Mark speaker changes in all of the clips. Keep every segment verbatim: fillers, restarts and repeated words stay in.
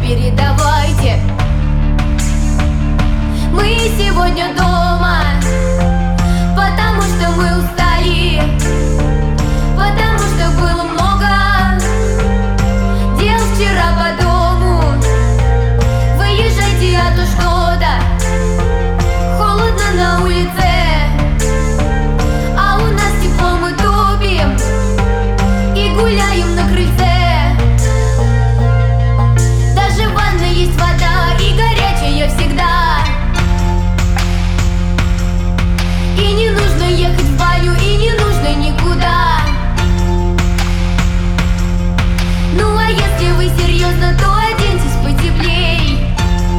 Speaker 1: передавайте. Мы сегодня дома, потому что мы устали, потому что было много дел вчера по дому. Выезжайте, а то что-то холодно на улице, а у нас тепло, мы топим и гуляем на крыльце. Даже в ванной есть вода, и горячая всегда. И не нужно ехать в баню, и не нужно никуда. Ну а если вы серьезно, то оденьтесь потеплей.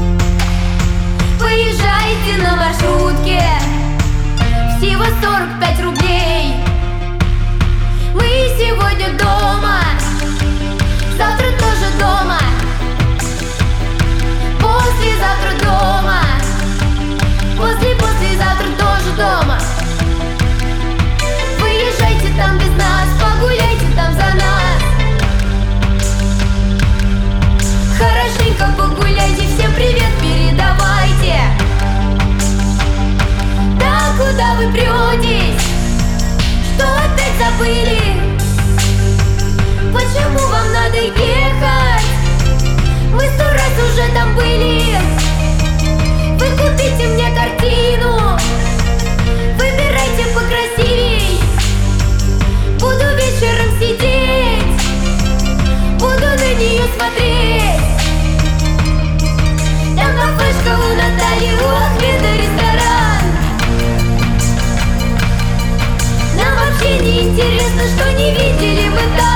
Speaker 1: Поезжайте на маршрутке, всего сорок пять рублей. Мы сегодня дома, завтра тоже дома, послезавтра дома, после-послезавтра тоже дома. Выезжайте там без нас, погуляйте там за нас. Хорошенько погуляйте, всем привет передавайте. Да куда вы претесь? Что опять забыли? Почему вам надо ехать? Мы сто раз уже там были. Вы купите мне картину, выбирайте покрасивей. Буду вечером сидеть, буду на нее смотреть. Там кафешка у Натальи, у Ахмеда ресторан. Нам вообще не интересно, что не видели вы там.